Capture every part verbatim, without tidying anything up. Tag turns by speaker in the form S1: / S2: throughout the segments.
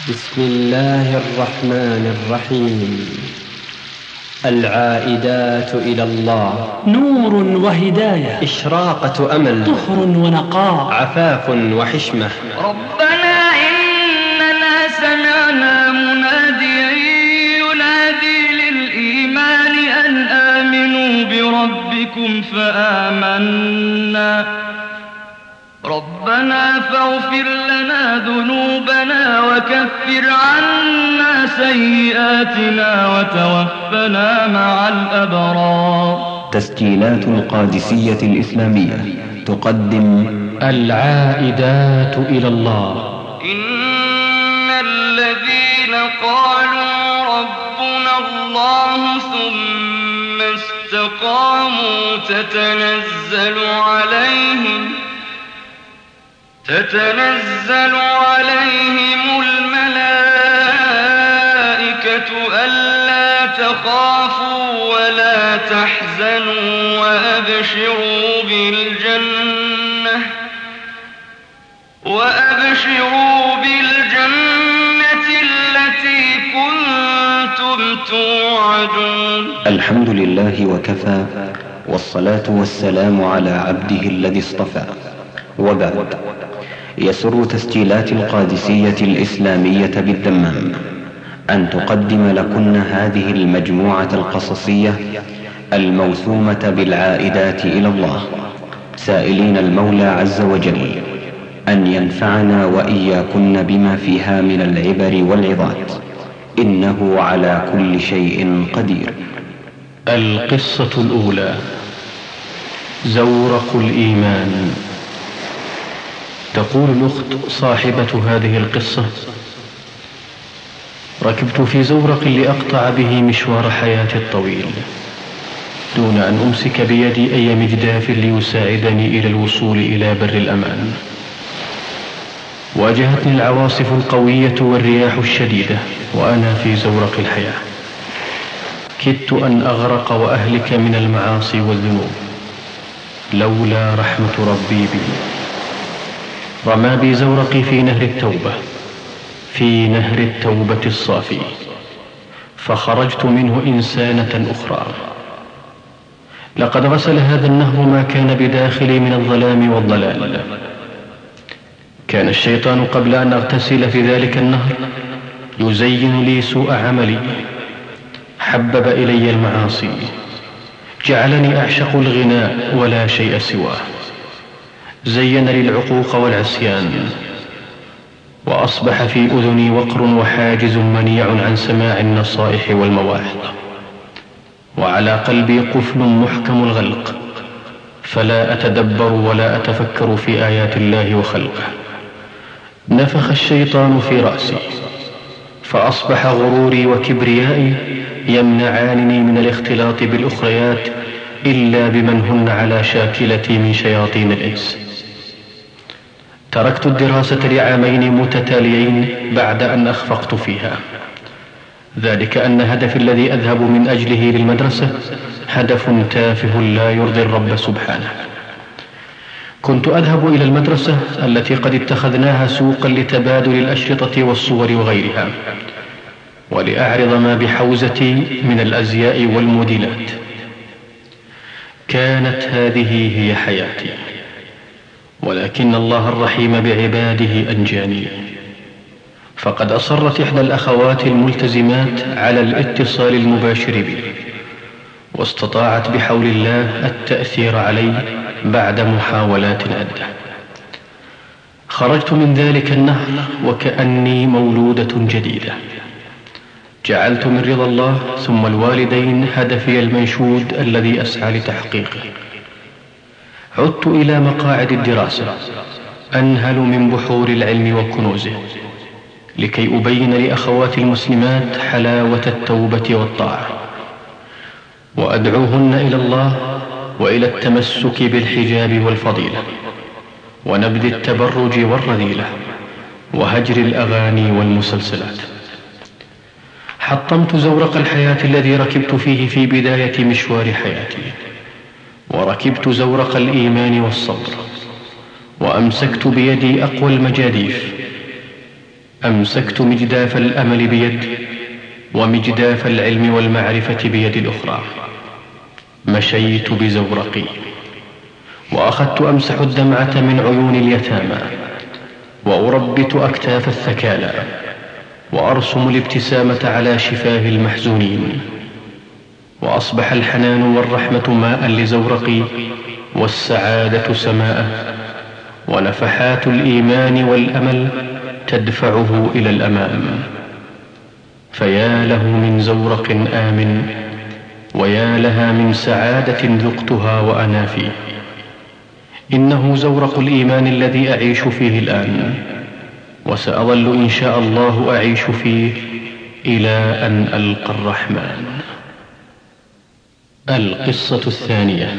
S1: بسم الله الرحمن الرحيم. العائدات إلى الله
S2: نور وهداية،
S1: إشراقة أمل،
S2: طهر ونقاء،
S1: عفاف وحشمة.
S3: ربنا إننا سمعنا مناديا ينادي للإيمان أن آمنوا بربكم فآمنا. ربنا فاغفر لنا ذنوبنا وكفر عنا سيئاتنا وتوفنا مع الأبرار.
S4: تسجيلات القادسية الإسلامية تقدم
S2: العائدات إلى الله.
S3: إن الذين قالوا ربنا الله ثم استقاموا تتنزل عليهم تتنزل عليهم الملائكة ألا تخافوا ولا تحزنوا وأبشروا بالجنة وأبشروا بالجنة التي كنتم توعدون.
S4: الحمد لله وكفى، والصلاة والسلام على عبده الذي اصطفى، وبعد. يسر تسجيلات القادسية الإسلامية بالدمام أن تقدم لكن هذه المجموعة القصصية الموسومة بالعائدات إلى الله، سائلين المولى عز وجل أن ينفعنا وإياكن بما فيها من العبر والعظات، إنه على كل شيء قدير.
S2: القصة الأولى: زورق الإيمان. تقول الأخت صاحبة هذه القصة: ركبت في زورق لأقطع به مشوار حياتي الطويل دون أن أمسك بيدي أي مجداف ليساعدني إلى الوصول إلى بر الأمان. واجهتني العواصف القوية والرياح الشديدة وأنا في زورق الحياة، كدت أن أغرق وأهلك من المعاصي والذنوب لولا رحمة ربي بي. رمى بي زورقي في نهر التوبة، في نهر التوبة الصافي، فخرجت منه إنسانة أخرى. لقد غسل هذا النهر ما كان بداخلي من الظلام والضلال. كان الشيطان قبل أن أغتسل في ذلك النهر يزين لي سوء عملي، حبب إلي المعاصي، جعلني أعشق الغناء ولا شيء سواه، زين لي العقوق والعصيان، وأصبح في أذني وقر وحاجز منيع عن سماع النصائح والمواعظ، وعلى قلبي قفل محكم الغلق، فلا أتدبر ولا أتفكر في آيات الله وخلقه. نفخ الشيطان في رأسي، فأصبح غروري وكبريائي يمنعانني من الاختلاط بالأخريات إلا بمن هن على شاكلتي من شياطين الإنس. تركت الدراسة لعامين متتاليين بعد أن أخفقت فيها، ذلك أن هدفي الذي أذهب من أجله للمدرسة هدف تافه لا يرضي الرب سبحانه. كنت أذهب إلى المدرسة التي قد اتخذناها سوقا لتبادل الأشرطة والصور وغيرها، ولأعرض ما بحوزتي من الأزياء والموديلات. كانت هذه هي حياتي، ولكن الله الرحيم بعباده أنجاني. فقد أصرت إحدى الأخوات الملتزمات على الاتصال المباشر بي، واستطاعت بحول الله التأثير علي بعد محاولات عدة. خرجت من ذلك النهر وكأني مولودة جديدة. جعلت من رضا الله ثم الوالدين هدفي المنشود الذي أسعى لتحقيقه. عدت إلى مقاعد الدراسة أنهل من بحور العلم وكنوزه، لكي أبين لأخوات المسلمات حلاوة التوبة والطاعة، وأدعوهن إلى الله وإلى التمسك بالحجاب والفضيلة، ونبذ التبرج والرذيلة، وهجر الأغاني والمسلسلات. حطمت زورق الحياة الذي ركبت فيه في بداية مشوار حياتي، وركبت زورق الإيمان والصبر، وأمسكت بيدي أقوى المجاديف، أمسكت مجداف الأمل بيد، ومجداف العلم والمعرفة بيد الأخرى. مشيت بزورقي، وأخذت أمسح الدمعة من عيون اليتامى، وأربت أكتاف الثكالى، وأرسم الابتسامة على شفاه المحزونين. وأصبح الحنان والرحمة ماء لزورقي، والسعادة سماءه، ونفحات الإيمان والأمل تدفعه إلى الأمام. فيا له من زورق آمن، ويا لها من سعادة ذقتها وأنا فيه. إنه زورق الإيمان الذي أعيش فيه الآن، وسأظل إن شاء الله أعيش فيه إلى أن ألقى الرحمن. القصة الثانية: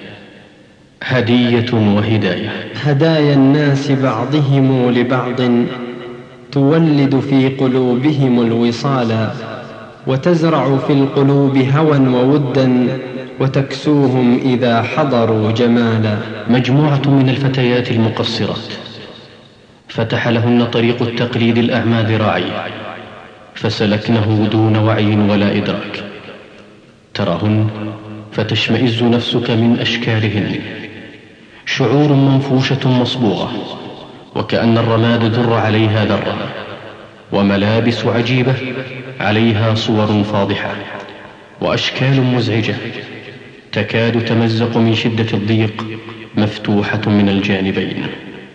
S2: هدية وهداية.
S1: هدايا الناس بعضهم لبعض تولد في قلوبهم الوصالا، وتزرع في القلوب هوى وودا، وتكسوهم إذا حضروا جمالا.
S2: مجموعة من الفتيات المقصرات فتح لهن طريق التقليد الأعمى ذراعي، فسلكنه دون وعي ولا إدراك. تراهن فتشمئز نفسك من أشكالهن، شعور منفوشة مصبوغة، وكأن الرماد ذر عليها ذرة، وملابس عجيبة عليها صور فاضحة، وأشكال مزعجة تكاد تمزق من شدة الضيق، مفتوحة من الجانبين،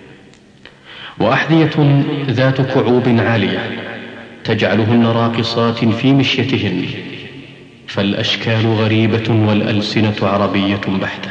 S2: وأحذية ذات كعوب عالية تجعلهن راقصات في مشيتهن، فالأشكال غريبة والألسنة عربية بحتة.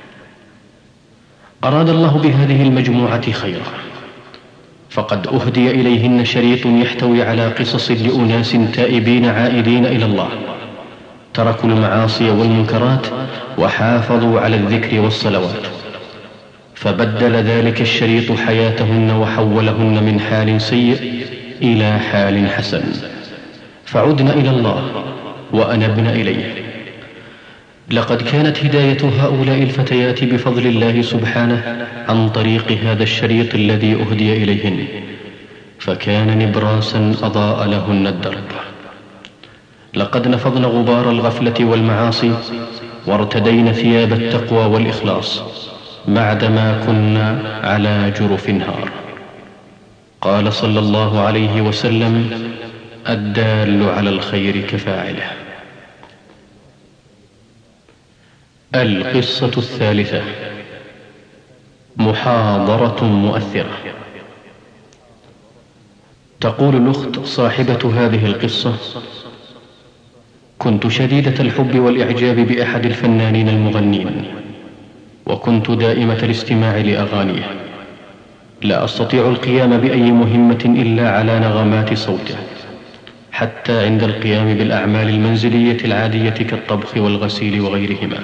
S2: أراد الله بهذه المجموعة خيرا، فقد أهدي إليهن شريط يحتوي على قصص لأناس تائبين عائدين إلى الله، تركوا المعاصي والمنكرات وحافظوا على الذكر والصلوات، فبدل ذلك الشريط حياتهن وحولهن من حال سيء إلى حال حسن، فعدن إلى الله وأنبن إليه. لقد كانت هداية هؤلاء الفتيات بفضل الله سبحانه عن طريق هذا الشريط الذي أهدي إليهن، فكان نبراسا أضاء لهن الدرب. لقد نفضن غبار الغفلة والمعاصي، وارتدين ثياب التقوى والإخلاص، بعدما كنا على جرف نهار. قال صلى الله عليه وسلم: الدال على الخير كفاعله. القصة الثالثة: محاضرة مؤثرة. تقول الأخت صاحبة هذه القصة: كنت شديدة الحب والإعجاب بأحد الفنانين المغنين، وكنت دائمة الاستماع لأغانيه، لا أستطيع القيام بأي مهمة إلا على نغمات صوته، حتى عند القيام بالأعمال المنزلية العادية كالطبخ والغسيل وغيرهما.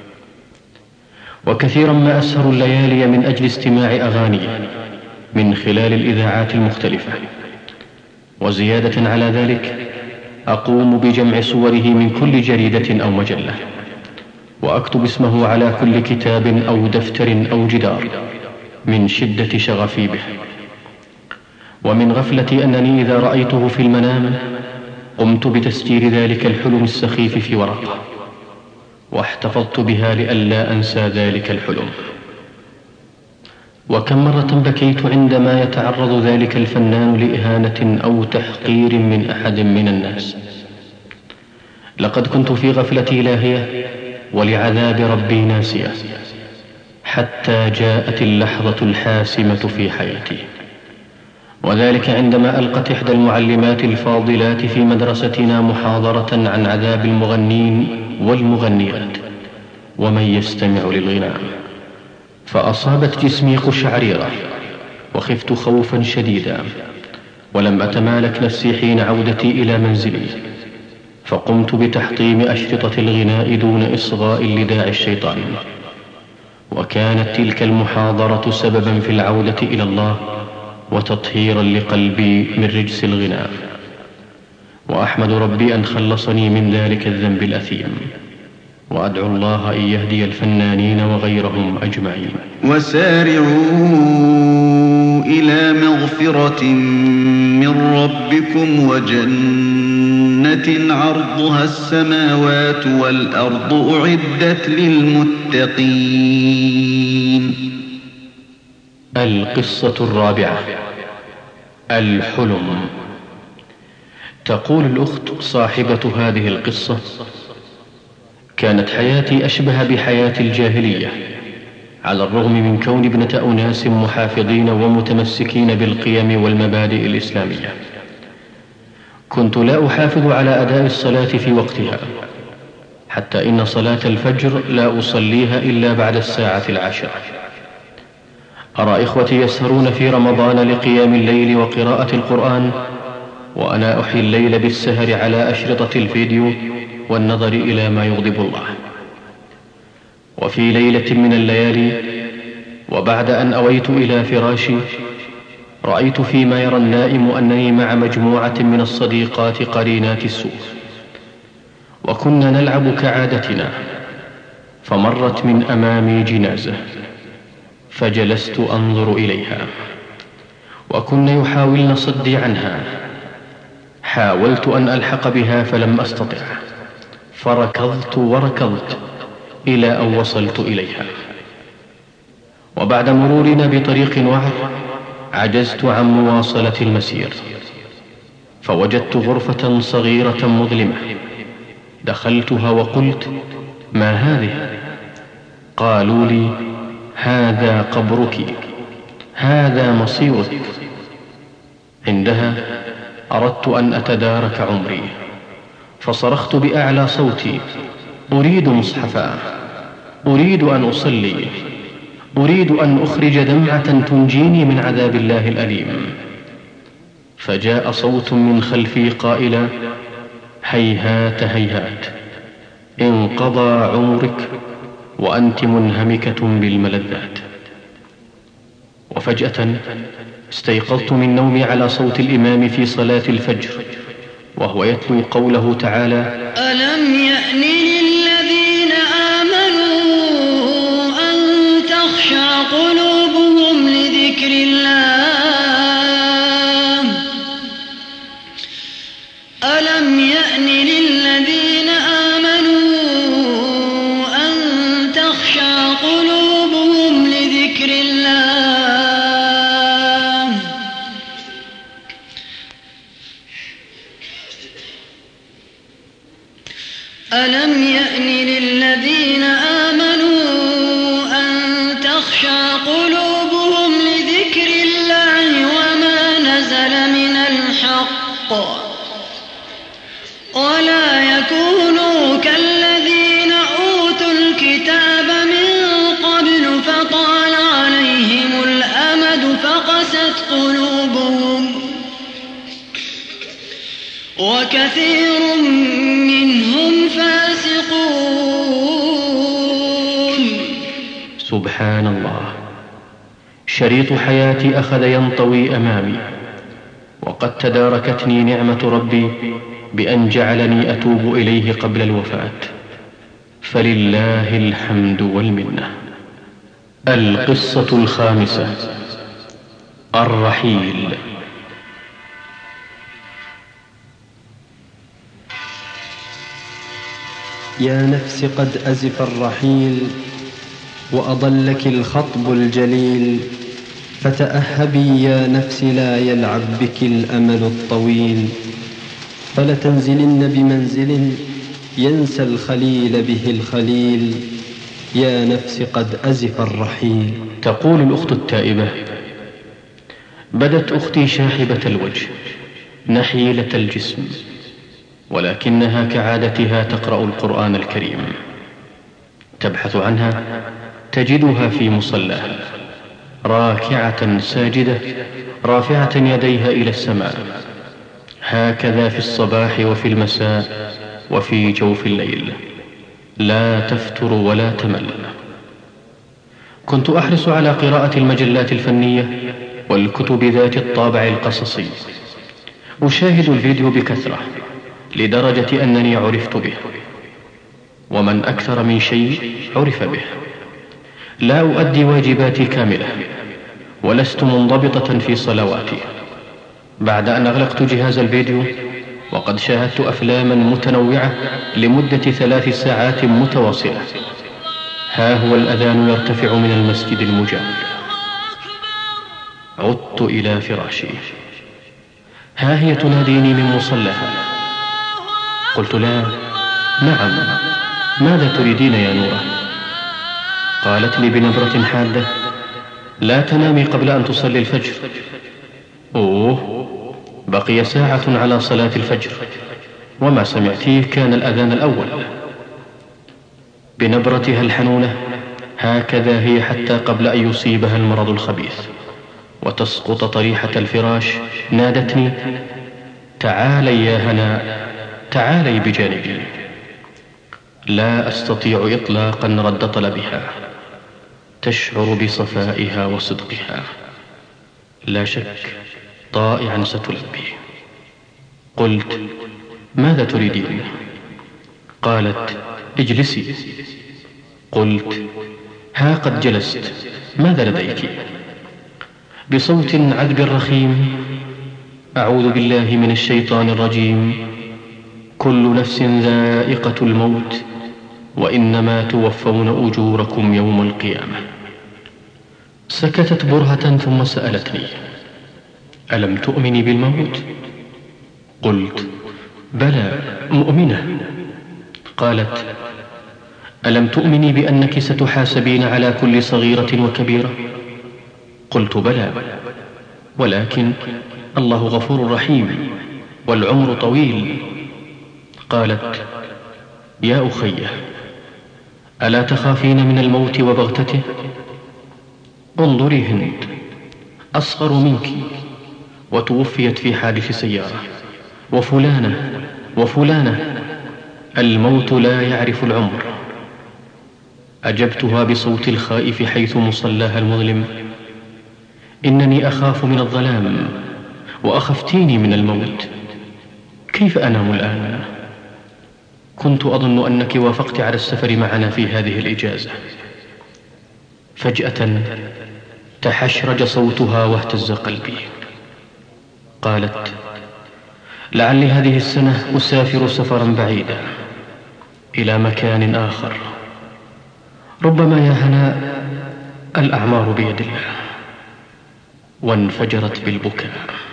S2: وكثيرا ما أسهر الليالي من أجل استماع أغانيه من خلال الإذاعات المختلفة، وزيادة على ذلك أقوم بجمع صوره من كل جريدة أو مجلة، وأكتب اسمه على كل كتاب أو دفتر أو جدار من شدة شغفي به. ومن غفلتي أنني إذا رأيته في المنام قمت بتسجيل ذلك الحلم السخيف في ورقة، واحتفظت بها لئلا أنسى ذلك الحلم. وكم مرة بكيت عندما يتعرض ذلك الفنان لإهانة أو تحقير من أحد من الناس. لقد كنت في غفلتي لاهية ولعذاب ربي ناسية، حتى جاءت اللحظة الحاسمة في حياتي، وذلك عندما ألقت إحدى المعلمات الفاضلات في مدرستنا محاضرة عن عذاب المغنين والمغنيات ومن يستمع للغناء، فأصابت جسمي قشعريرة، وخفت خوفا شديدا، ولم أتمالك نفسي حين عودتي إلى منزلي، فقمت بتحطيم أشرطة الغناء دون إصغاء لداعي الشيطان. وكانت تلك المحاضرة سببا في العودة إلى الله وتطهيرا لقلبي من رجس الغناء، وأحمد ربي أن خلصني من ذلك الذنب الأثيم، وأدعو الله أن يهدي الفنانين وغيرهم أجمعين.
S5: وسارعوا إلى مغفرة من ربكم وجنة عرضها السماوات والأرض أعدت للمتقين.
S2: القصة الرابعة: الحلم. تقول الأخت صاحبة هذه القصة: كانت حياتي أشبه بحياة الجاهلية، على الرغم من كون ابنة أناس محافظين ومتمسكين بالقيم والمبادئ الإسلامية. كنت لا أحافظ على أداء الصلاة في وقتها، حتى إن صلاة الفجر لا أصليها إلا بعد الساعة العاشرة. أرى إخوتي يسهرون في رمضان لقيام الليل وقراءة القرآن، وأنا أحيي الليل بالسهر على أشرطة الفيديو والنظر إلى ما يغضب الله. وفي ليلة من الليالي وبعد أن أويت إلى فراشي، رأيت فيما يرى النائم أنني مع مجموعة من الصديقات قرينات السوء، وكنا نلعب كعادتنا، فمرت من أمامي جنازة، فجلست أنظر إليها، وكن يحاولن صدي عنها. حاولت أن ألحق بها فلم أستطع، فركضت وركضت إلى أن وصلت إليها. وبعد مرورنا بطريق وعر عجزت عن مواصلة المسير، فوجدت غرفة صغيرة مظلمة. دخلتها وقلت: ما هذه؟ قالوا لي: هذا قبرك، هذا مصيرك. عندها أردت أن أتدارك عمري، فصرخت بأعلى صوتي: أريد مصحفا، أريد أن أصلي، أريد أن أخرج دمعة تنجيني من عذاب الله الأليم. فجاء صوت من خلفي قائلا: هيهات هيهات، انقضى عمرك وأنت منهمكة بالملذات. وفجأة استيقظت من نومي على صوت الإمام في صلاة الفجر وهو يتلو قوله تعالى:
S6: ألم يأن للذين آمنوا أن تخشع قلوبهم لذكر الله، ألم يأن للذين آمنوا أن تخشع قلوبهم لذكر الله، ألم يأن للذين آمنوا أن تخشع قلوبهم لذكر الله وما نزل من الحق، ولا يكونوا كالذين أوتوا الكتاب من قبل فطال عليهم الأمد فقست قلوبهم، وكثير منهم فاسقون.
S2: سبحان الله، شريط حياتي أخذ ينطوي أمامي، وقد تداركتني نعمة ربي بأن جعلني أتوب إليه قبل الوفاة، فلله الحمد والمنة. القصة الخامسة: الرحيل.
S1: يا نفس قد أزف الرحيل وأضلك الخطب الجليل، فتأهبي يا نفس لا يلعب بك الأمل الطويل، فلتنزلن بمنزل ينسى الخليل به الخليل، يا نفس قد أزف الرحيل.
S2: تقول الأخت التائبة: بدت أختي شاحبة الوجه نحيلة الجسم، ولكنها كعادتها تقرأ القرآن الكريم. تبحث عنها تجدها في مصلاها راكعة ساجدة رافعة يديها إلى السماء، هكذا في الصباح وفي المساء وفي جوف الليل، لا تفتر ولا تمل. كنت أحرص على قراءة المجلات الفنية والكتب ذات الطابع القصصي، أشاهد الفيديو بكثرة لدرجة أنني عرفت به، ومن أكثر من شيء عرف به. لا أؤدي واجباتي كاملة، ولست منضبطة في صلواتي. بعد أن أغلقت جهاز الفيديو وقد شاهدت أفلاما متنوعة لمدة ثلاث ساعات متواصلة، ها هو الأذان يرتفع من المسجد المجاور. عدت إلى فراشي، ها هي تناديني من مصلاها. قلت لها: نعم، ماذا تريدين يا نورة؟ قالت لي بنبرة حادة: لا تنامي قبل أن تصلي الفجر. أوه، بقي ساعة على صلاة الفجر وما سمعتيه كان الأذان الأول. بنبرتها الحنونة، هكذا هي حتى قبل أن يصيبها المرض الخبيث وتسقط طريحة الفراش، نادتني: تعالي يا هناء، تعالي بجانبي. لا أستطيع إطلاقا رد طلبها، تشعر بصفائها وصدقها. لا شك طائعا ستلبي. قلت: ماذا تريدين؟ قالت: اجلسي. قلت: ها قد جلست، ماذا لديك؟ بصوت عذب رخيم: أعوذ بالله من الشيطان الرجيم، كل نفس ذائقة الموت وإنما توفون أجوركم يوم القيامة. سكتت برهة ثم سألتني: ألم تؤمني بالموت؟ قلت: بلى، مؤمنة. قالت: ألم تؤمني بأنك ستحاسبين على كل صغيرة وكبيرة؟ قلت: بلى، ولكن الله غفور رحيم والعمر طويل. قالت: يا أخي، ألا تخافين من الموت وبغتته؟ انظري هند، أصغر منك وتوفيت في حادث سيارة، وفلانة وفلانة، الموت لا يعرف العمر. أجبتها بصوت الخائف حيث مصلاها المظلم: إنني أخاف من الظلام وأخفتيني من الموت، كيف أنام الآن؟ كنت أظن أنك وافقت على السفر معنا في هذه الإجازة. فجأة تحشرج صوتها واهتز قلبي. قالت: لعلي هذه السنة أسافر سفرا بعيدا إلى مكان آخر، ربما يا هناء، الأعمار بيد الله. وانفجرت بالبكاء.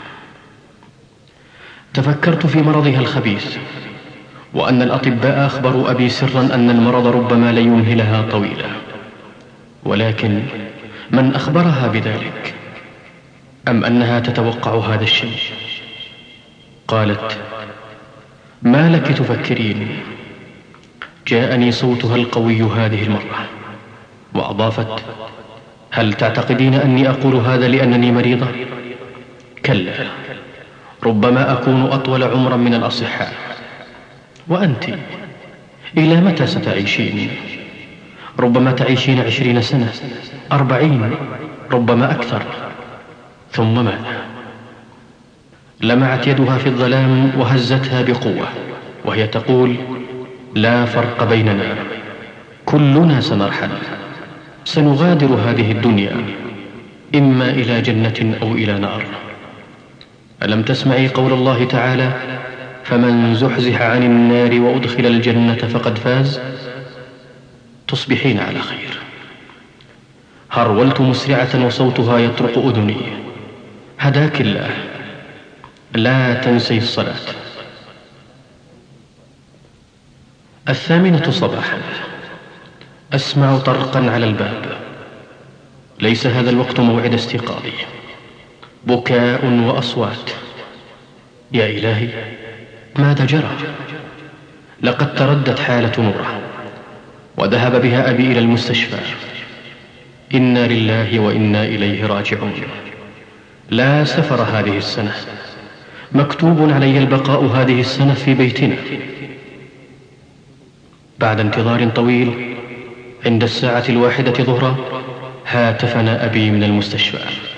S2: تفكرت في مرضها الخبيث، وأن الأطباء أخبروا أبي سرا أن المرض ربما لن يمهلها طويلا، ولكن من أخبرها بذلك؟ أم أنها تتوقع هذا الشيء؟ قالت: ما لك تفكرين؟ جاءني صوتها القوي هذه المرة، وأضافت: هل تعتقدين أني أقول هذا لأنني مريضة؟ كلا، ربما أكون أطول عمرا من الأصحاء. وأنت إلى متى ستعيشين؟ ربما تعيشين عشرين سنة، أربعين، ربما أكثر. ثم ماذا؟ لمعت يدها في الظلام وهزتها بقوة وهي تقول: لا فرق بيننا، كلنا سنرحل، سنغادر هذه الدنيا، إما إلى جنة أو إلى نار. ألم تسمعي قول الله تعالى: فمن زحزح عن النار وأدخل الجنة فقد فاز؟ تصبحين على خير. هرولت مسرعة وصوتها يطرق أذني: هداك الله، لا تنسي الصلاة. الثامنة صباحا، أسمع طرقا على الباب. ليس هذا الوقت موعد استيقاظي. بكاء وأصوات. يا إلهي، ماذا جرى؟ لقد تردت حالة نورة وذهب بها أبي إلى المستشفى. إنا لله وإنا إليه راجعون. لا سفر هذه السنة، مكتوب علي البقاء هذه السنة في بيتنا. بعد انتظار طويل، عند الساعة الواحدة ظهرا، هاتفنا أبي من المستشفى: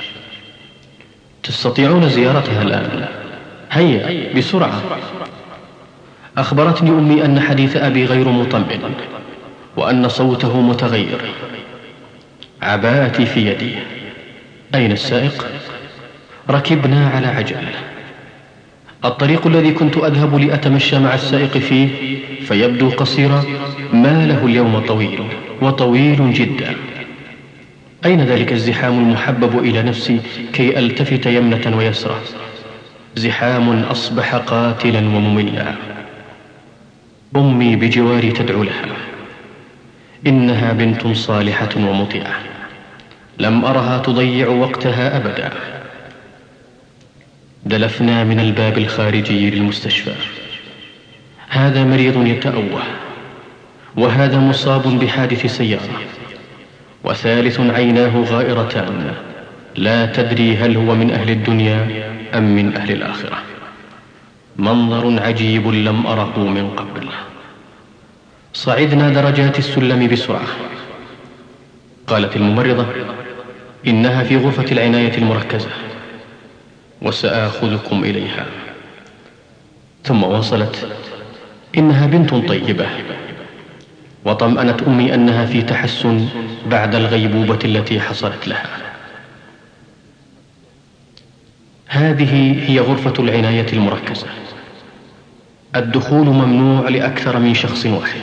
S2: تستطيعون زيارتها الآن؟ هيا بسرعة. أخبرتني أمي أن حديث أبي غير مطمئن، وأن صوته متغير. عباءتي في يدي، أين السائق؟ ركبنا على عجل. الطريق الذي كنت أذهب لأتمشى مع السائق فيه فيبدو قصيرا، ما له اليوم طويل وطويل جدا. أين ذلك الزحام المحبب إلى نفسي كي ألتفت يمنة ويسرى؟ زحام أصبح قاتلا ومملا. أمي بجواري تدعو لها، إنها بنت صالحة ومطيعة، لم أرها تضيع وقتها أبدا. دلفنا من الباب الخارجي للمستشفى، هذا مريض يتأوه، وهذا مصاب بحادث سيارة، وثالث عيناه غائرتان لا تدري هل هو من أهل الدنيا أم من أهل الآخرة. منظر عجيب لم أره من قبل. صعدنا درجات السلم بسرعة. قالت الممرضة إنها في غرفة العناية المركزة وسآخذكم إليها. ثم وصلت إنها بنت طيبة، وطمأنت أمي أنها في تحسن بعد الغيبوبة التي حصلت لها. هذه هي غرفة العناية المركزة. الدخول ممنوع لأكثر من شخص واحد.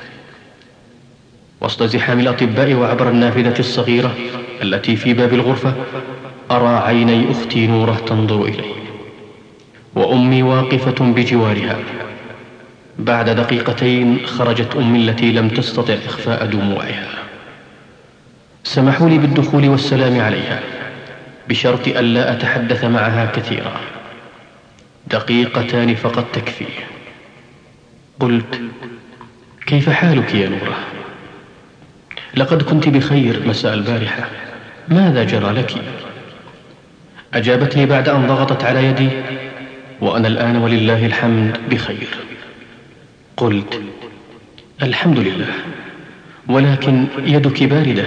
S2: وسط زحام الأطباء وعبر النافذة الصغيرة التي في باب الغرفة أرى عيني أختي نورة تنظر إلي، وأمي واقفة بجوارها. بعد دقيقتين خرجت أمي التي لم تستطع إخفاء دموعها. سمحوا لي بالدخول والسلام عليها بشرط ألا أتحدث معها كثيرا، دقيقتان فقط تكفي. قلت كيف حالك يا نورة؟ لقد كنت بخير مساء البارحة، ماذا جرى لك؟ أجابتني بعد أن ضغطت على يدي وأنا الآن ولله الحمد بخير. قلت الحمد لله، ولكن يدك باردة.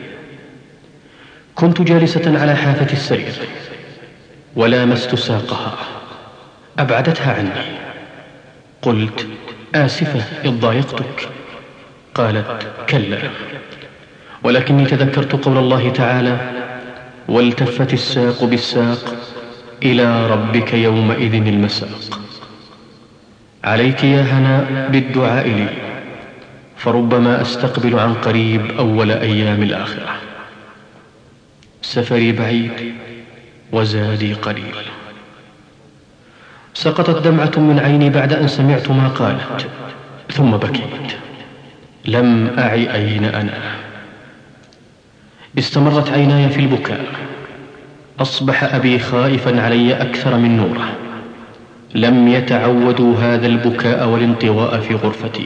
S2: كنت جالسة على حافة السرير ولامست ساقها، أبعدتها عني. قلت آسفة إذ ضايقتك. قالت كلا، ولكني تذكرت قول الله تعالى والتفت الساق بالساق إلى ربك يومئذ المساق. عليك يا هناء بالدعاء لي، فربما أستقبل عن قريب أول أيام الآخرة. سفري بعيد وزادي قليل. سقطت دمعة من عيني بعد أن سمعت ما قالت، ثم بكيت. لم أعي أين أنا. استمرت عيناي في البكاء. أصبح أبي خائفا علي أكثر من نوره. لم يتعودوا هذا البكاء والانطواء في غرفتي.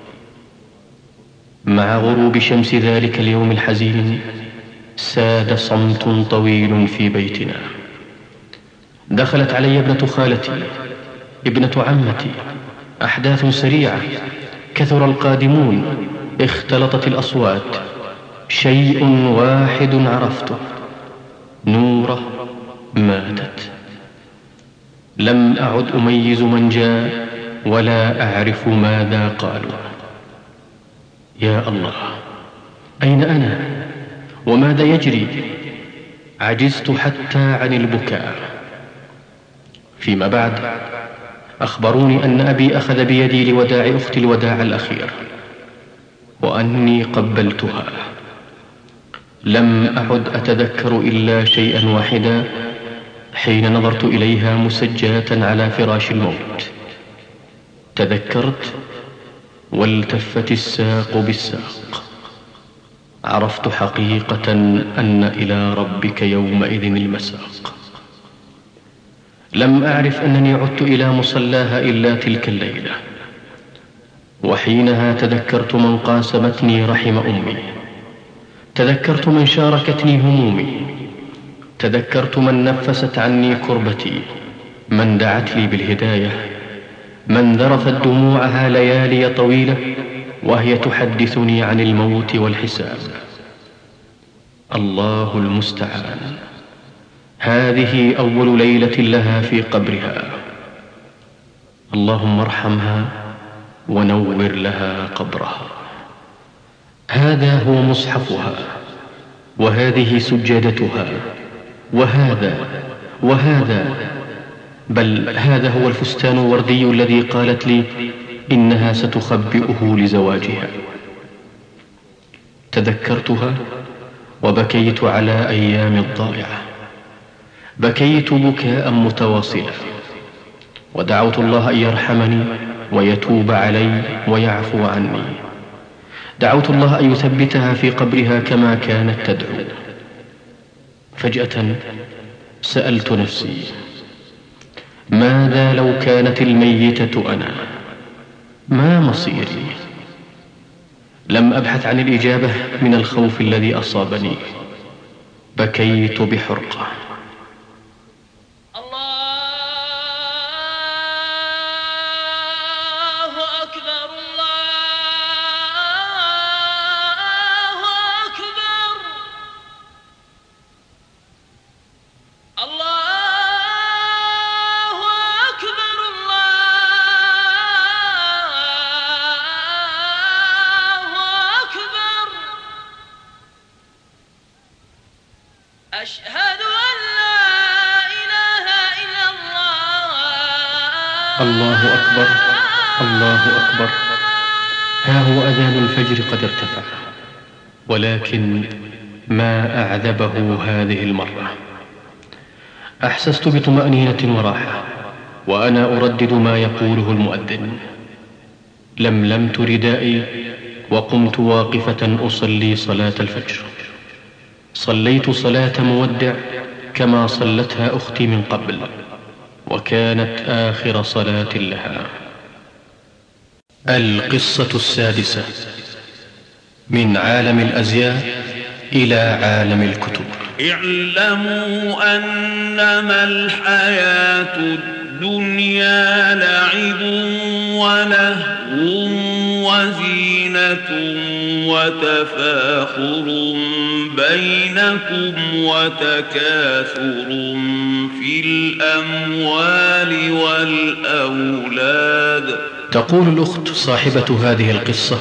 S2: مع غروب شمس ذلك اليوم الحزين ساد صمت طويل في بيتنا. دخلت علي ابنة خالتي، ابنة عمتي. أحداث سريعة، كثر القادمون، اختلطت الأصوات. شيء واحد عرفته، نورة ماتت. لم أعد أميز من جاء ولا أعرف ماذا قالوا. يا الله، أين أنا وماذا يجري؟ عجزت حتى عن البكاء. فيما بعد أخبروني أن أبي أخذ بيدي لوداع أختي الوداع الأخير، وأني قبلتها. لم أعد أتذكر إلا شيئا واحدا حين نظرت إليها مسجاة على فراش الموت. تذكرت والتفت الساق بالساق. عرفت حقيقة أن إلى ربك يومئذ المساق. لم أعرف أنني عدت إلى مصلاها إلا تلك الليلة، وحينها تذكرت من قاسمتني رحم أمي، تذكرت من شاركتني همومي، تذكرت من نفست عني كربتي، من دعت لي بالهداية، من ذرفت دموعها ليالي طويلة وهي تحدثني عن الموت والحساب. الله المستعان. هذه أول ليلة لها في قبرها. اللهم ارحمها ونور لها قبرها. هذا هو مصحفها، وهذه سجادتها، وهذا وهذا، بل هذا هو الفستان الوردي الذي قالت لي إنها ستخبئه لزواجها. تذكرتها وبكيت على أيام الضائعة، بكيت بكاء متواصلا، ودعوت الله أن يرحمني ويتوب علي ويعفو عني. دعوت الله أن يثبتها في قبرها كما كانت تدعو. فجأة سألت نفسي: ماذا لو كانت الميتة أنا؟ ما مصيري؟ لم أبحث عن الإجابة من الخوف الذي أصابني. بكيت بحرقة.
S6: أشهد أن لا إله إلا الله.
S2: الله أكبر، الله أكبر. ها هو أذان الفجر قد ارتفع، ولكن ما أعذبه هذه المرة. أحسست بطمأنينة وراحة وأنا أردد ما يقوله المؤذن. لملمت ردائي وقمت واقفة أصلي صلاة الفجر. صليت صلاة مودع كما صلتها أختي من قبل، وكانت آخر صلاة لها. القصة السادسة: من عالم الأزياء إلى عالم الكتب.
S5: اعلموا أنما الحياة الدنيا لعب ولهو وزينة وتفاخر بينكم وتكاثر في الأموال والأولاد.
S2: تقول الأخت صاحبة هذه القصة: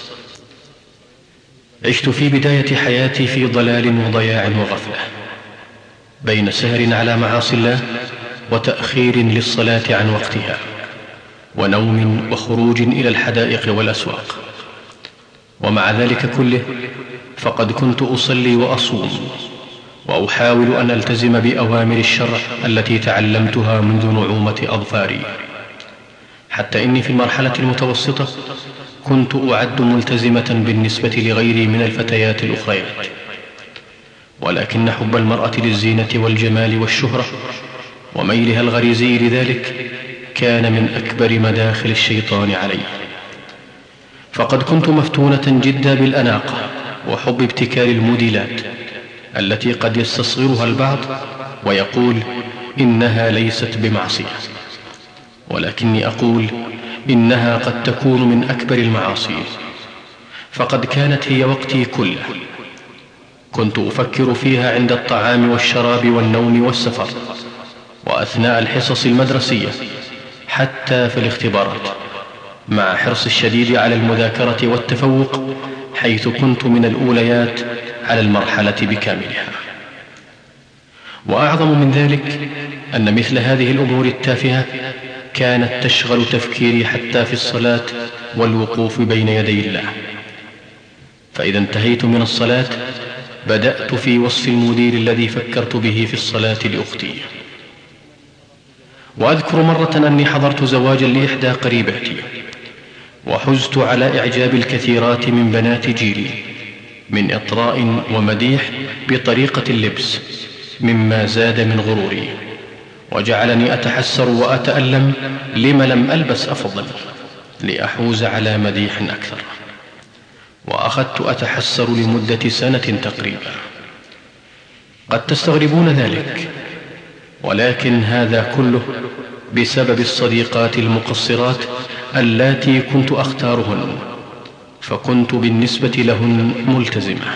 S2: عشت في بداية حياتي في ضلال وضياع وغفلة، بين سهر على معاصي الله وتأخير للصلاة عن وقتها، ونوم وخروج إلى الحدائق والأسواق. ومع ذلك كله فقد كنت أصلي وأصوم، وأحاول أن ألتزم بأوامر الشرع التي تعلمتها منذ نعومة أظفاري، حتى إني في المرحلة المتوسطة كنت أعد ملتزمة بالنسبة لغيري من الفتيات الأخريات. ولكن حب المرأة للزينة والجمال والشهرة وميلها الغريزي لذلك كان من أكبر مداخل الشيطان علي. فقد كنت مفتونة جدا بالأناقة وحب ابتكار الموديلات التي قد يستصغرها البعض ويقول إنها ليست بمعصية، ولكني أقول إنها قد تكون من أكبر المعاصي. فقد كانت هي وقتي كله، كنت أفكر فيها عند الطعام والشراب والنوم والسفر، وأثناء الحصص المدرسية، حتى في الاختبارات، مع حرص الشديد على المذاكرة والتفوق، حيث كنت من الأوليات على المرحلة بكاملها. وأعظم من ذلك أن مثل هذه الأمور التافهة كانت تشغل تفكيري حتى في الصلاة والوقوف بين يدي الله. فإذا انتهيت من الصلاة بدأت في وصف المدير الذي فكرت به في الصلاة لأختي. وأذكر مرة أني حضرت زواجا لإحدى قريباتي، وحزت على إعجاب الكثيرات من بنات جيلي من إطراء ومديح بطريقة اللبس، مما زاد من غروري وجعلني أتحسر وأتألم لم لم ألبس أفضل لأحوز على مديح أكثر. وأخذت أتحسر لمدة سنة تقريبا. قد تستغربون ذلك، ولكن هذا كله بسبب الصديقات المقصرات اللاتي كنت أختارهن، فكنت بالنسبة لهن ملتزمة.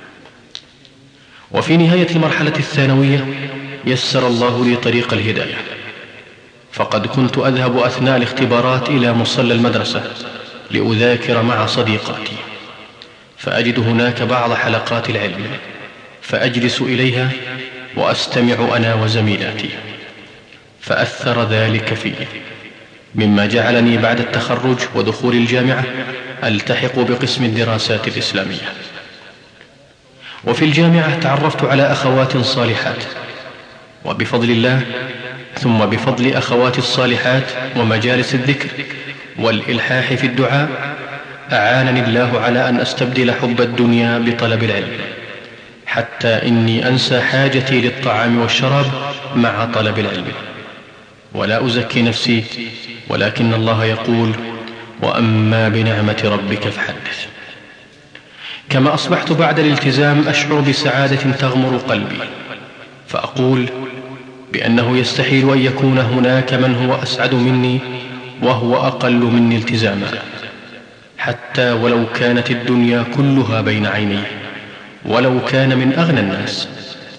S2: وفي نهاية المرحلة الثانوية يسر الله لي طريق الهداية، فقد كنت أذهب أثناء الاختبارات إلى مصلى المدرسة لأذاكر مع صديقاتي، فأجد هناك بعض حلقات العلم فأجلس إليها وأستمع أنا وزميلاتي، فأثر ذلك في مما جعلني بعد التخرج ودخول الجامعة ألتحق بقسم الدراسات الإسلامية. وفي الجامعة تعرفت على أخوات صالحات، وبفضل الله ثم بفضل أخوات الصالحات ومجالس الذكر والإلحاح في الدعاء أعانني الله على أن أستبدل حب الدنيا بطلب العلم، حتى إني أنسى حاجتي للطعام والشراب مع طلب العلم. ولا أزكي نفسي، ولكن الله يقول: وأما بنعمة ربك فحدث. كما أصبحت بعد الالتزام أشعر بسعادة تغمر قلبي، فأقول بأنه يستحيل أن يكون هناك من هو أسعد مني وهو أقل مني التزاما، حتى ولو كانت الدنيا كلها بين عيني، ولو كان من أغنى الناس.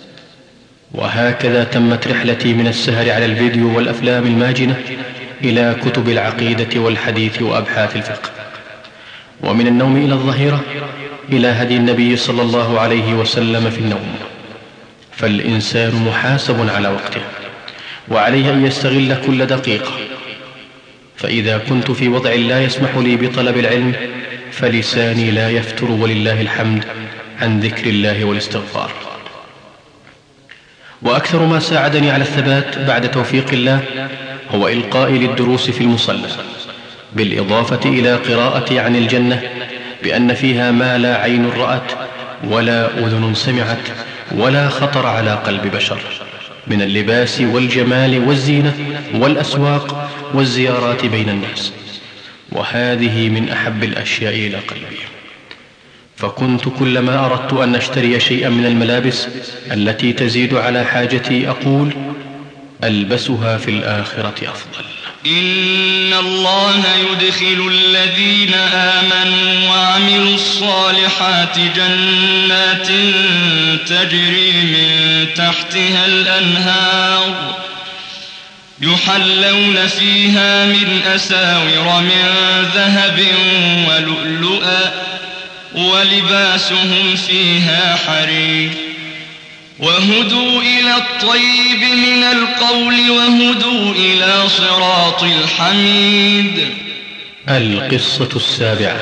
S2: وهكذا تمت رحلتي من السهر على الفيديو والأفلام الماجنة إلى كتب العقيدة والحديث وأبحاث الفقه، ومن النوم إلى الظهيرة إلى هدي النبي صلى الله عليه وسلم في النوم. فالإنسان محاسب على وقته، وعليه أن يستغل كل دقيقة. فإذا كنت في وضع لا يسمح لي بطلب العلم فلساني لا يفتر ولله الحمد عن ذكر الله والاستغفار. وأكثر ما ساعدني على الثبات بعد توفيق الله هو إلقائي للدروس في المصلى، بالإضافة إلى قراءتي عن الجنة بأن فيها ما لا عين رأت ولا أذن سمعت ولا خطر على قلب بشر، من اللباس والجمال والزينة والأسواق والزيارات بين الناس، وهذه من أحب الأشياء إلى قلبي. فكنت كلما أردت أن أشتري شيئا من الملابس التي تزيد على حاجتي أقول: ألبسها في الآخرة أفضل.
S3: إن الله يدخل الذين آمنوا وعملوا الصالحات جنات تجري من تحتها الأنهار يحلون فيها من أساور من ذهب ولؤلؤا ولباسهم فيها حرير وهدوا إلى الطيب من القول وهدوا إلى صراط الحميد.
S2: القصة السابعة: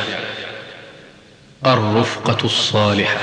S2: الرفقة الصالحة.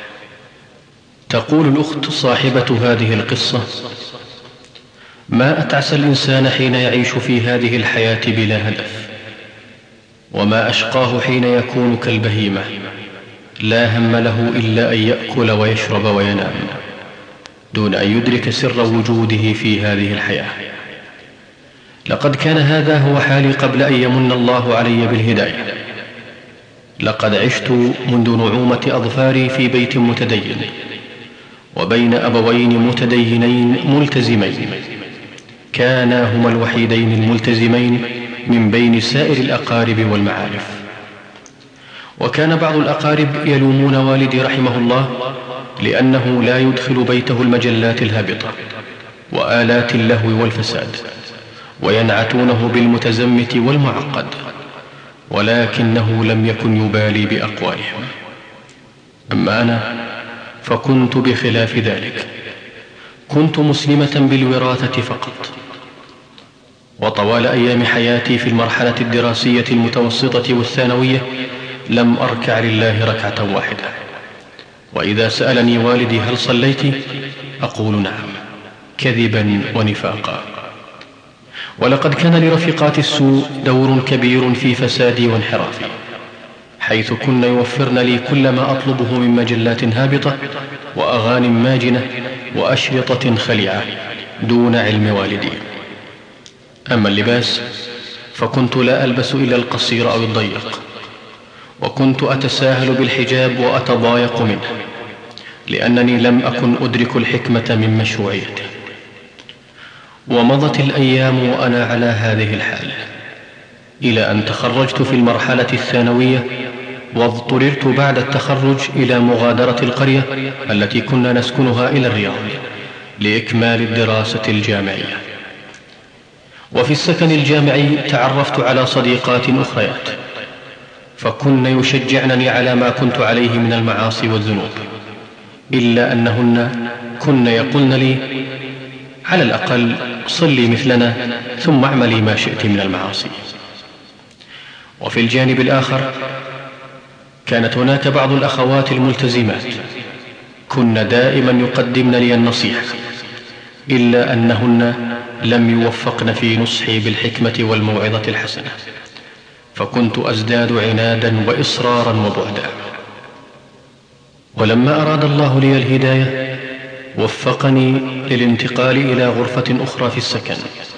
S2: تقول الأخت صاحبة هذه القصة: ما أتعس الإنسان حين يعيش في هذه الحياة بلا هدف، وما أشقاه حين يكون كالبهيمة لا هم له إلا أن يأكل ويشرب وينام دون أن يدرك سر وجوده في هذه الحياة. لقد كان هذا هو حالي قبل أن يمن الله علي بالهداية. لقد عشت منذ نعومة أظفاري في بيت متدين وبين أبوين متدينين ملتزمين، كانا هما الوحيدين الملتزمين من بين سائر الأقارب والمعارف. وكان بعض الأقارب يلومون والدي رحمه الله لأنه لا يدخل بيته المجلات الهابطة وآلات اللهو والفساد، وينعتونه بالمتزمت والمعقد، ولكنه لم يكن يبالي بأقوالهم. أما أنا فكنت بخلاف ذلك، كنت مسلمة بالوراثة فقط. وطوال أيام حياتي في المرحلة الدراسية المتوسطة والثانوية لم أركع لله ركعة واحدة، وإذا سألني والدي هل صليت أقول نعم، كذبا ونفاقا. ولقد كان لرفيقات السوء دور كبير في فسادي وانحرافي، حيث كن يوفرن لي كل ما أطلبه من مجلات هابطة وأغاني ماجنة وأشرطة خليعة دون علم والدي. أما اللباس فكنت لا ألبس إلا القصير أو الضيق، وكنت أتساهل بالحجاب وأتضايق منه، لأنني لم أكن أدرك الحكمة من مشروعيته. ومضت الأيام وأنا على هذه الحال، إلى أن تخرجت في المرحلة الثانوية، واضطررت بعد التخرج إلى مغادرة القرية التي كنا نسكنها إلى الرياض لإكمال الدراسة الجامعية. وفي السكن الجامعي تعرفت على صديقات أخريات، فكن يشجعنني على ما كنت عليه من المعاصي والذنوب، إلا أنهن كن يقولن لي: على الأقل صلي مثلنا ثم اعملي ما شئت من المعاصي. وفي الجانب الآخر كانت هناك بعض الأخوات الملتزمات كن دائما يقدمن لي النصيحة، إلا أنهن لم يوفقن في نصحي بالحكمة والموعظة الحسنة، فكنت أزداد عنادا وإصرارا وبعدا. ولما أراد الله لي الهداية وفقني للانتقال إلى غرفة أخرى في السكن،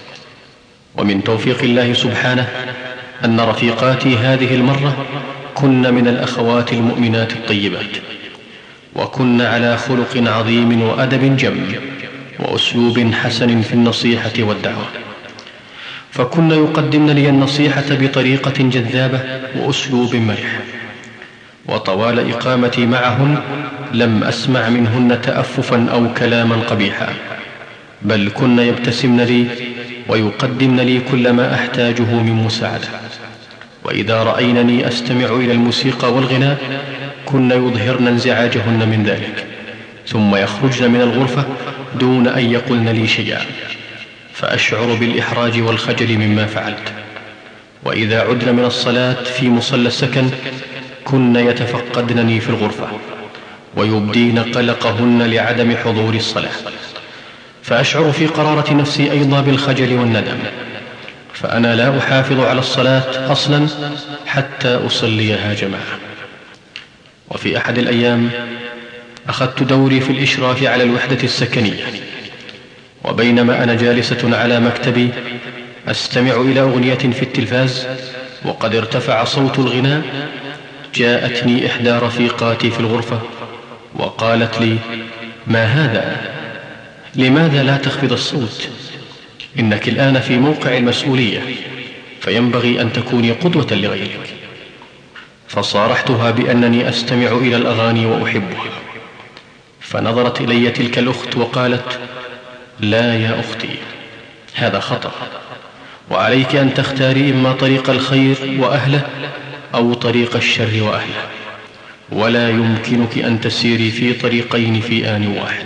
S2: ومن توفيق الله سبحانه أن رفيقاتي هذه المرة كن من الأخوات المؤمنات الطيبات، وكن على خلق عظيم وأدب جم وأسلوب حسن في النصيحة والدعوة، فكن يقدمن لي النصيحة بطريقة جذابة وأسلوب مرح. وطوال إقامتي معهن لم أسمع منهن تأففا أو كلاما قبيحا، بل كن يبتسمن لي ويقدمن لي كل ما أحتاجه من مساعدة. وإذا رأينني أستمع إلى الموسيقى والغناء كن يظهرن انزعاجهن من ذلك، ثم يخرجن من الغرفة دون أن يقلن لي شيئا، فأشعر بالإحراج والخجل مما فعلت. وإذا عدن من الصلاة في مصلى السكن كن يتفقدنني في الغرفة ويبدين قلقهن لعدم حضور الصلاة، فأشعر في قرارة نفسي أيضا بالخجل والندم، فأنا لا أحافظ على الصلاة أصلا حتى أصليها جماعة. وفي أحد الأيام أخذت دوري في الإشراف على الوحدة السكنية، وبينما أنا جالسة على مكتبي أستمع إلى أغنية في التلفاز وقد ارتفع صوت الغناء، جاءتني إحدى رفيقاتي في الغرفة وقالت لي: ما هذا؟ لماذا لا تخفض الصوت؟ إنك الآن في موقع المسؤولية، فينبغي أن تكوني قدوة لغيرك. فصارحتها بأنني أستمع إلى الأغاني وأحبها، فنظرت إلي تلك الأخت وقالت: لا يا أختي، هذا خطأ، وعليك أن تختاري إما طريق الخير وأهله أو طريق الشر وأهله، ولا يمكنك أن تسيري في طريقين في آن واحد.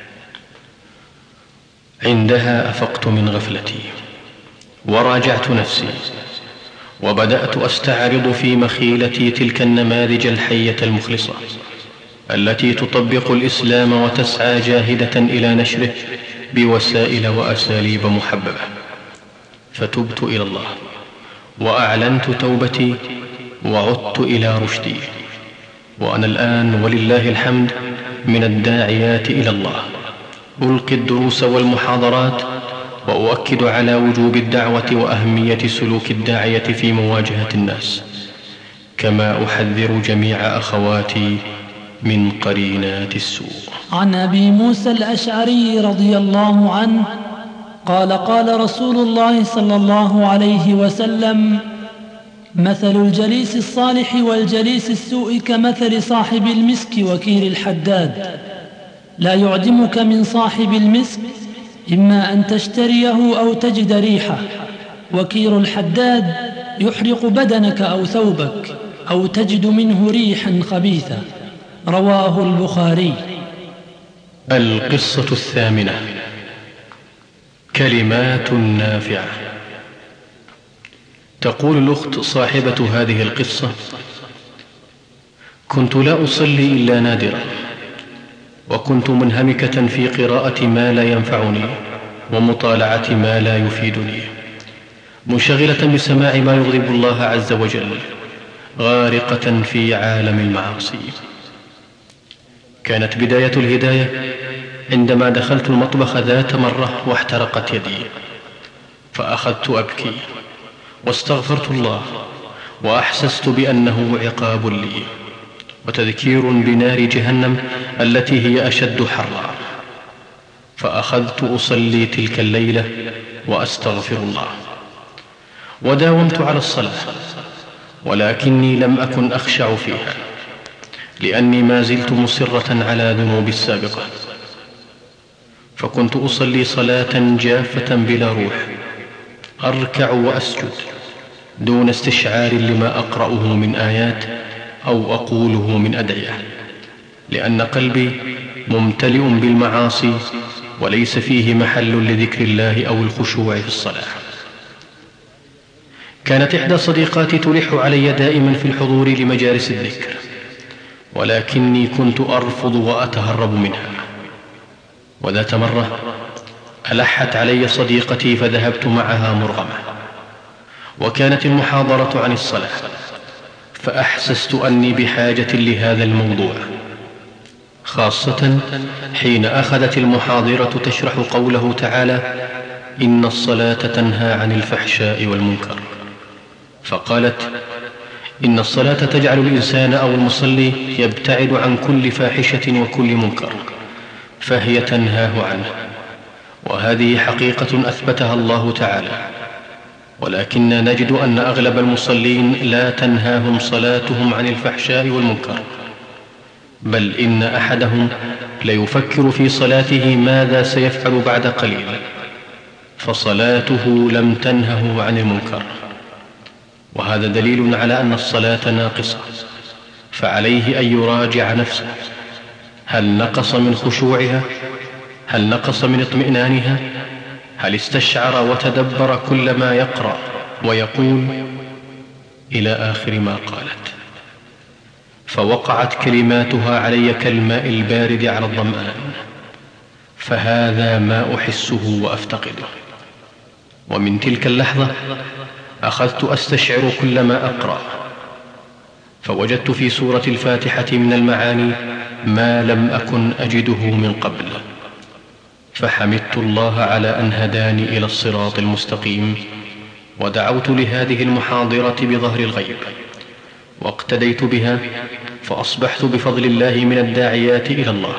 S2: عندها أفقت من غفلتي وراجعت نفسي، وبدأت أستعرض في مخيلتي تلك النماذج الحية المخلصة التي تطبق الإسلام وتسعى جاهدة إلى نشره بوسائل وأساليب محببة. فتبت إلى الله وأعلنت توبتي وعدت إلى رشدي، وأنا الآن ولله الحمد من الداعيات إلى الله، ألقي الدروس والمحاضرات وأؤكد على وجوب الدعوة وأهمية سلوك الداعية في مواجهة الناس، كما أحذر جميع أخواتي من قرينات السوء.
S7: عن أبي موسى الأشعري رضي الله عنه قال: قال رسول الله صلى الله عليه وسلم: مثل الجليس الصالح والجليس السوء كمثل صاحب المسك وكير الحداد، لا يعدمك من صاحب المسك إما أن تشتريه أو تجد ريحه، وكير الحداد يحرق بدنك أو ثوبك أو تجد منه ريحا خبيثة. رواه البخاري.
S2: القصة الثامنة: كلمات نافعة. تقول الأخت صاحبة هذه القصة: كنت لا أصلي إلا نادرا، وكنت منهمكة في قراءة ما لا ينفعني ومطالعة ما لا يفيدني، منشغلة بسماع ما يغضب الله عز وجل، غارقة في عالم المعاصي. كانت بداية الهداية عندما دخلت المطبخ ذات مرة واحترقت يدي، فأخذت أبكي واستغفرت الله، وأحسست بأنه عقاب لي وتذكير بنار جهنم التي هي أشد حرا، فأخذت أصلي تلك الليلة وأستغفر الله، وداومت على الصلاة، ولكني لم أكن أخشع فيها لأني ما زلت مصرة على ذنوبي السابقة، فكنت أصلي صلاة جافة بلا روح، أركع وأسجد دون استشعار لما أقرأه من آيات أو أقوله من أدعية، لأن قلبي ممتلئ بالمعاصي وليس فيه محل لذكر الله أو الخشوع في الصلاة. كانت إحدى صديقاتي تلح علي دائما في الحضور لمجالس الذكر، ولكني كنت أرفض وأتهرب منها. وذات مرة ألحت علي صديقتي فذهبت معها مرغمة، وكانت المحاضرة عن الصلاة، فأحسست أني بحاجة لهذا الموضوع، خاصة حين أخذت المحاضرة تشرح قوله تعالى: إن الصلاة تنهى عن الفحشاء والمنكر. فقالت: إن الصلاة تجعل الإنسان أو المصلي يبتعد عن كل فاحشة وكل منكر، فهي تنهاه عنه، وهذه حقيقة أثبتها الله تعالى. ولكننا نجد أن أغلب المصلين لا تنهاهم صلاتهم عن الفحشاء والمنكر، بل إن أحدهم ليفكر في صلاته ماذا سيفعل بعد قليل، فصلاته لم تنهه عن المنكر. وهذا دليل على أن الصلاة ناقصة، فعليه أن يراجع نفسه: هل نقص من خشوعها؟ هل نقص من اطمئنانها؟ هل استشعر وتدبر كل ما يقرأ ويقول؟ إلى آخر ما قالت. فوقعت كلماتها علي كالماء البارد على الظمآن، فهذا ما أحسه وأفتقده. ومن تلك اللحظة أخذت أستشعر كل ما أقرأ، فوجدت في سورة الفاتحة من المعاني ما لم أكن أجده من قبل، فحمدت الله على أن هداني إلى الصراط المستقيم، ودعوت لهذه المحاضرة بظهر الغيب، واقتديت بها، فأصبحت بفضل الله من الداعيات إلى الله.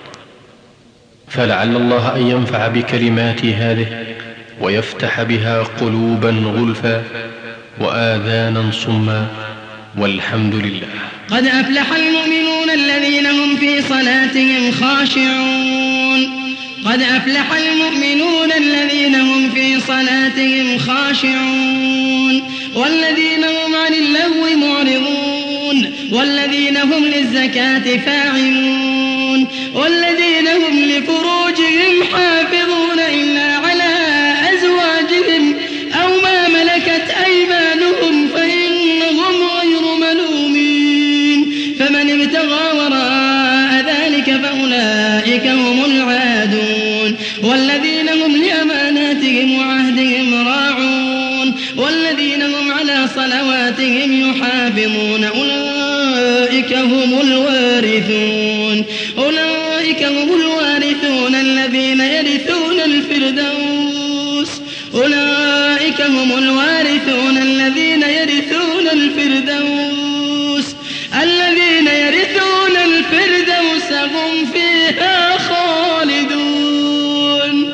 S2: فلعل الله أن ينفع بكلماتي هذه ويفتح بها قلوبا غلفا وآذانا صما، والحمد لله.
S8: قد أفلح المؤمنون الذين هم في صلاتهم خاشعون قد أفلح المؤمنون الذين هم في صلاتهم خاشعون والذين هم عن اللغو معرضون والذين هم للزكاة فاعلون والذين هم لفروجهم حافظون إلا على أزواجهم أو ما ملكت أيمانهم فإنهم غير ملومين، فمن ابتغى وراء ذلك فأولئك هم العادون، والذين هم لأماناتهم وعهدهم راعون والذين هم على صلواتهم يحافظون، أولئك هم الوارثون أولئك هم الوارثون الذين يرثون الفردوس أولئك هم الوارثون الذين يرثون الفردوس الذين يرثون الفردوس هم فيها خالدون.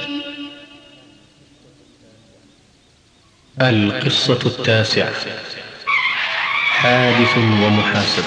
S2: القصة التاسعة: حادث ومحاسبة.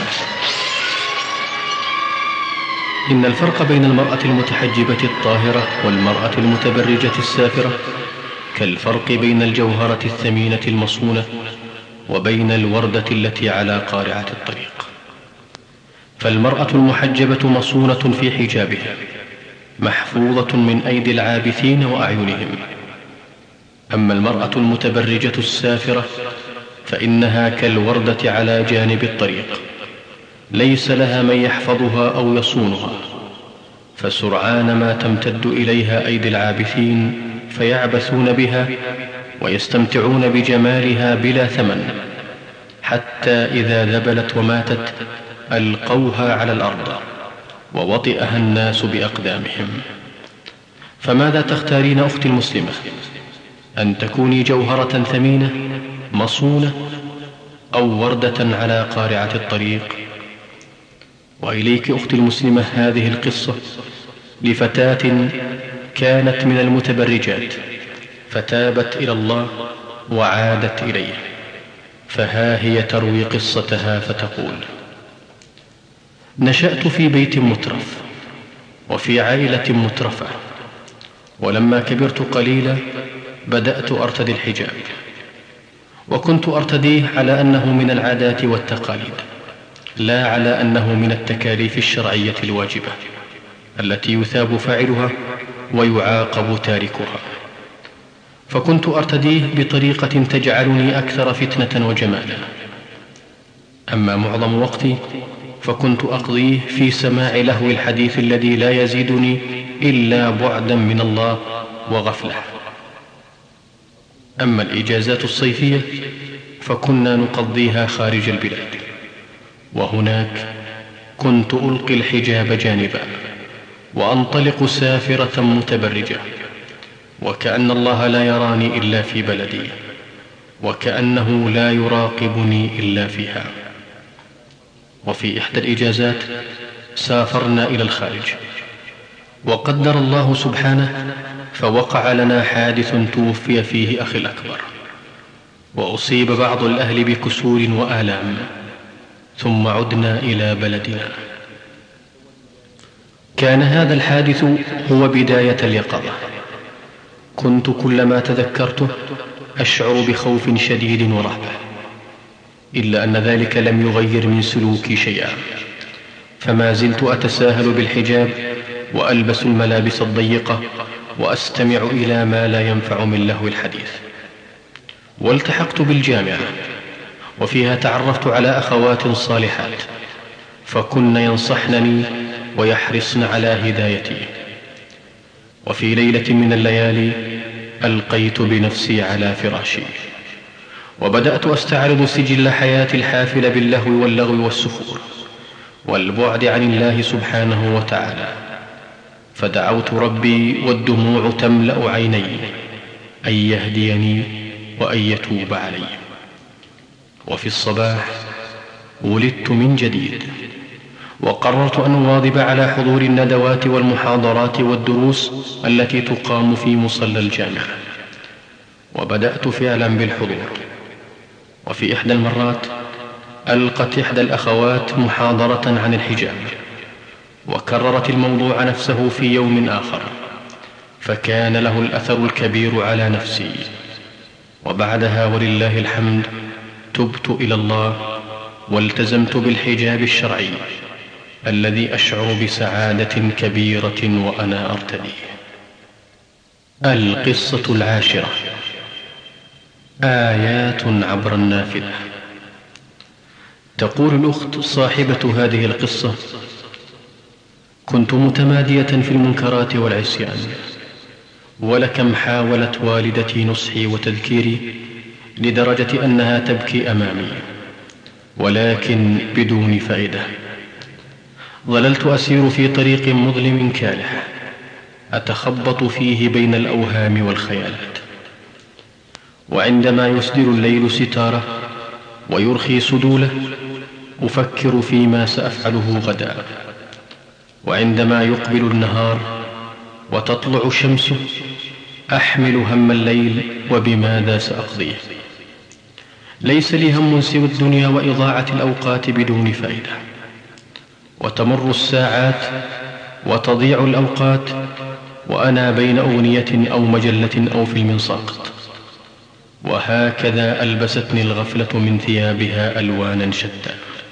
S2: إن الفرق بين المرأة المتحجبة الطاهرة والمرأة المتبرجة السافرة كالفرق بين الجوهرة الثمينة المصونة وبين الوردة التي على قارعة الطريق. فالمرأة المحجبة مصونة في حجابها، محفوظة من أيدي العابثين وأعينهم. أما المرأة المتبرجة السافرة فإنها كالوردة على جانب الطريق، ليس لها من يحفظها أو يصونها، فسرعان ما تمتد إليها أيدي العابثين فيعبثون بها ويستمتعون بجمالها بلا ثمن، حتى إذا ذبلت وماتت ألقوها على الأرض ووطئها الناس بأقدامهم. فماذا تختارين أختي المسلمة؟ أن تكوني جوهرة ثمينة مصونة أو وردة على قارعة الطريق؟ وإليك أختي المسلمة هذه القصة لفتاة كانت من المتبرجات فتابت إلى الله وعادت إليه، فها هي تروي قصتها فتقول: نشأت في بيت مترف وفي عائلة مترفة، ولما كبرت قليلا بدأت أرتدي الحجاب، وكنت أرتديه على أنه من العادات والتقاليد، لا على أنه من التكاليف الشرعية الواجبة التي يثاب فاعلها ويعاقب تاركها، فكنت أرتديه بطريقة تجعلني أكثر فتنة وجمالا. أما معظم وقتي فكنت أقضيه في سماع لهو الحديث الذي لا يزيدني إلا بعدا من الله وغفلة. أما الإجازات الصيفية فكنا نقضيها خارج البلاد، وهناك كنت ألقي الحجاب جانبا وأنطلق سافرة متبرجة، وكأن الله لا يراني إلا في بلدي، وكأنه لا يراقبني إلا فيها. وفي إحدى الإجازات سافرنا إلى الخارج، وقدر الله سبحانه فوقع لنا حادث توفي فيه أخي الأكبر، وأصيب بعض الأهل بكسور وآلام، ثم عدنا إلى بلدنا. كان هذا الحادث هو بداية اليقظة. كنت كلما تذكرته أشعر بخوف شديد ورهبة، إلا أن ذلك لم يغير من سلوكي شيئا، فما زلت أتساهل بالحجاب وألبس الملابس الضيقة وأستمع إلى ما لا ينفع من لهو الحديث. والتحقت بالجامعة، وفيها تعرفت على أخوات صالحات، فكن ينصحنني ويحرصن على هدايتي. وفي ليلة من الليالي ألقيت بنفسي على فراشي، وبدأت أستعرض سجل حياتي الحافل باللهو واللغو والسفور والبعد عن الله سبحانه وتعالى، فدعوت ربي والدموع تملأ عيني أن يهديني وأن يتوب علي. وفي الصباح ولدت من جديد، وقررت أن أواظب على حضور الندوات والمحاضرات والدروس التي تقام في مصلى الجامعة، وبدأت فعلا بالحضور. وفي إحدى المرات ألقت إحدى الأخوات محاضرة عن الحجاب، وكررت الموضوع نفسه في يوم آخر، فكان له الأثر الكبير على نفسي. وبعدها ولله الحمد تبت إلى الله والتزمت بالحجاب الشرعي الذي أشعر بسعادة كبيرة وأنا أرتديه. القصة العاشرة: آيات عبر النافذة. تقول الأخت صاحبة هذه القصة: كنت متمادية في المنكرات والعصيان، ولكم حاولت والدتي نصحي وتذكيري لدرجة أنها تبكي أمامي، ولكن بدون فائدة. ظللت أسير في طريق مظلم كالح أتخبط فيه بين الأوهام والخيالات، وعندما يسدل الليل ستاره ويرخي سدوله أفكر فيما سأفعله غدا، وعندما يقبل النهار وتطلع شمسه أحمل هم الليل وبماذا سأقضيه. ليس لي هم سوى الدنيا وإضاعة الأوقات بدون فائدة، وتمر الساعات وتضيع الأوقات وأنا بين أغنية أو مجلة أو فيلم ساقط، وهكذا ألبستني الغفلة من ثيابها ألوانا شتى.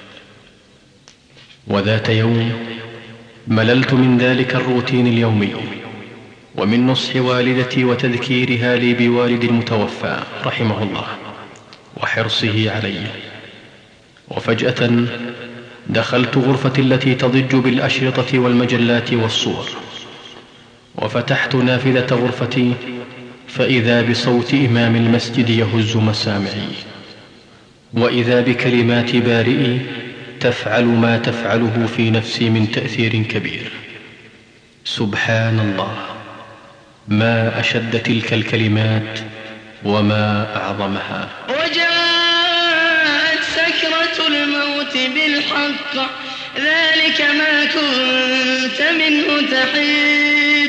S2: وذات يوم مللت من ذلك الروتين اليومي ومن نصح والدتي وتذكيرها لي بوالد المتوفى رحمه الله وحرصه علي، وفجأة دخلت غرفتي التي تضج بالأشرطة والمجلات والصور، وفتحت نافذة غرفتي فإذا بصوت إمام المسجد يهز مسامعي، وإذا بكلمات بارئي تفعل ما تفعله في نفسي من تأثير كبير. سبحان الله، ما أشد تلك الكلمات وما أعظمها.
S8: وجاءت سكرة الموت بالحق، ذلك ما كنت منه تحيد.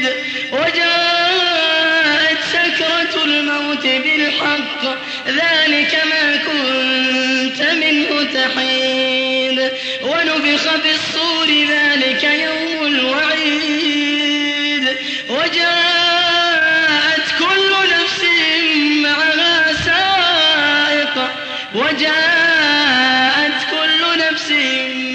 S8: وجاءت سكرة الموت بالحق، ذلك ما كنت منه تحيد. ونفخ في الصور، ذلك يوم الوعيد. وجاءت كل نفس معها سائق، وجاءت كل نفس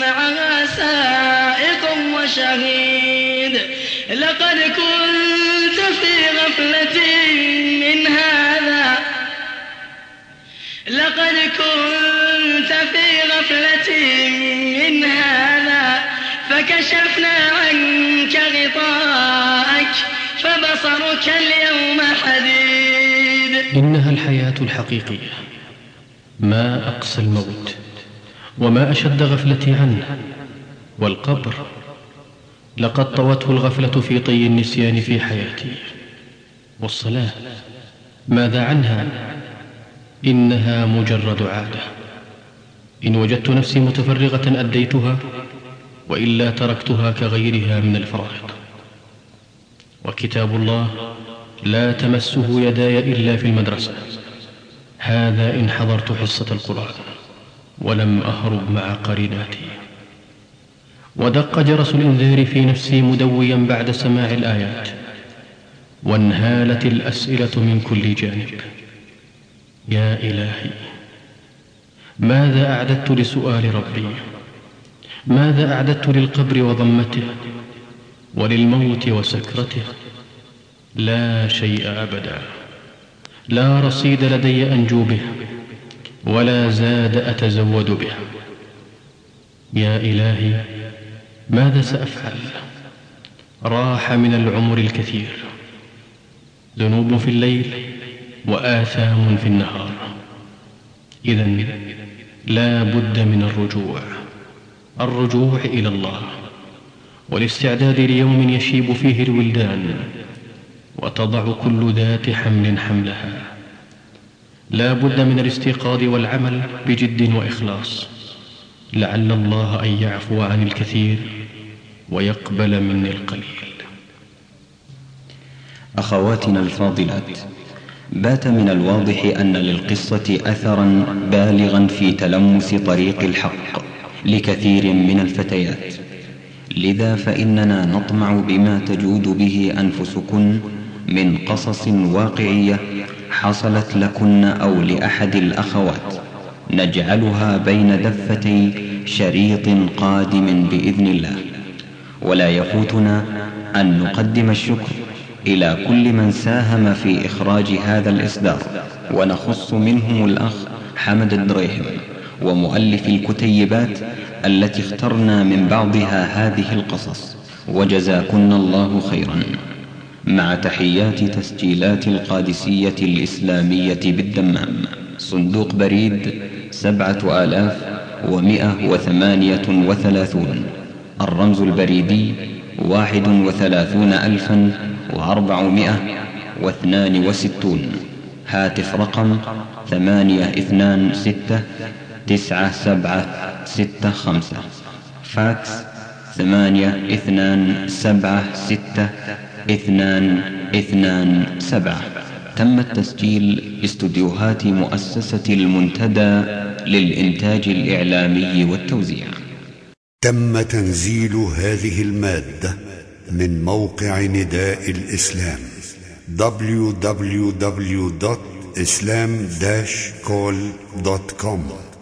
S2: إنها الحياة الحقيقية، ما أقسى الموت وما أشد غفلتي عنه. والقبر لقد طوته الغفلة في طي النسيان في حياتي. والصلاة ماذا عنها؟ إنها مجرد عادة، إن وجدت نفسي متفرغة أديتها، وإلا تركتها كغيرها من الفرائض. وكتاب الله لا تمسه يداي إلا في المدرسة، هذا إن حضرت حصة القرآن ولم أهرب مع قريناتي. ودق جرس الإنذار في نفسي مدويا بعد سماع الآيات، وانهالت الأسئلة من كل جانب. يا إلهي، ماذا أعددت لسؤال ربي؟ ماذا أعددت للقبر وضمته، وللموت وسكرته؟ لا شيء أبدا، لا رصيد لدي أنجو به، ولا زاد أتزود به. يا إلهي، ماذا سأفعل؟ راح من العمر الكثير، ذنوب في الليل وآثام في النهار. إذن لا بد من الرجوع، الرجوع إلى الله، والاستعداد ليوم يشيب فيه الولدان وتضع كل ذات حمل حملها. لا بد من الاستيقاظ والعمل بجد وإخلاص، لعل الله أن يعفو عن الكثير ويقبل مني القليل.
S4: أخواتنا الفاضلات، بات من الواضح أن للقصة أثرا بالغا في تلمس طريق الحق لكثير من الفتيات، لذا فإننا نطمع بما تجود به أنفسكن من قصص واقعية حصلت لكن أو لأحد الأخوات، نجعلها بين دفتي شريط قادم بإذن الله. ولا يفوتنا أن نقدم الشكر إلى كل من ساهم في إخراج هذا الإصدار، ونخص منهم الأخ حمد الدريهم ومؤلف الكتيبات التي اخترنا من بعضها هذه القصص، وجزاكن الله خيرا. مع تحيات تسجيلات القادسية الإسلامية بالدمام، صندوق بريد سبعة آلاف ومئة وثمانية وثلاثون، الرمز البريدي واحد وثلاثون ألفا وأربعمائة واثنان وستون، هاتف رقم ثمانية اثنان ستة تسعة سبعة ستة خمسة، فاكس ثمانية اثنان سبعة ستة اثنان اثنان سبعة. تم التسجيل باستديوهات مؤسسة المنتدى للإنتاج الإعلامي والتوزيع.
S9: تم تنزيل هذه المادة من موقع نداء الإسلام دبليو دبليو دبليو دوت إسلام داش كول دوت كوم.